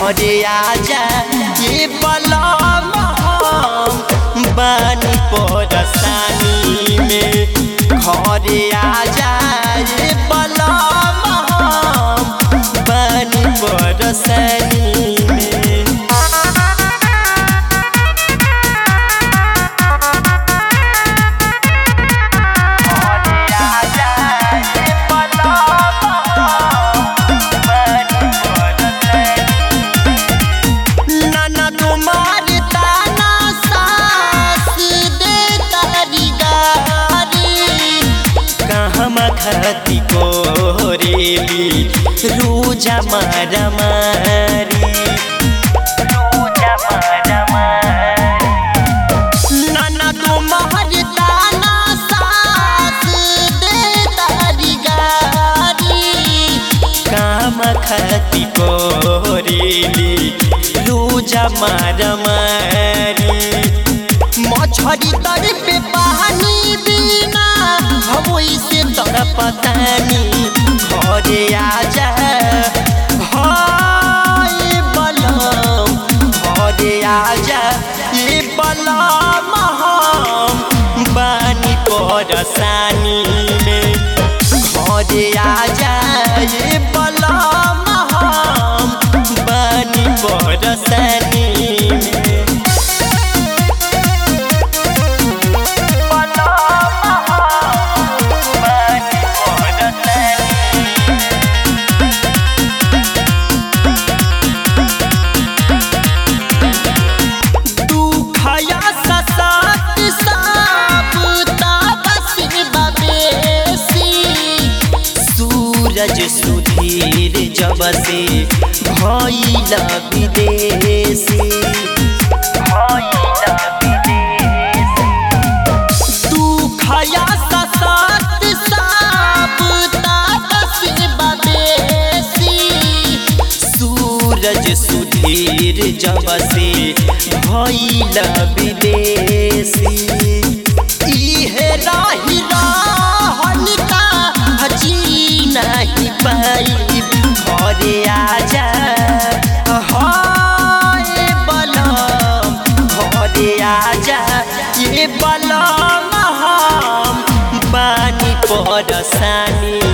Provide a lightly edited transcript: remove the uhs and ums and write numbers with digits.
घरे आजा ये बलम हम बानी परेशानी में घरे आजा ये बलम हम बानी परेशानी में। खती कोरेली रूजा मारा मारी नाना तुम्हार ताना सास दे तारी गारी काम खती कोरेली रूजा मारा मारी मछरी तर पे पानी बिना हम इसे पतानी घरे आजा ये बलम घरे आजा ये बलम हम बानी परेशानी में घरे आजा ये बलम हम बानी परेशानी में। सूरज सुधीर जब से भइल विदेशी तू खया ससत साप तापस बदेसी सूरज सुधीर जब से भइल विदेशी इहे राही रहन का नहीं पाई घरे आजा ये बलम घरे आजा ये बलम हम बानी परेशानी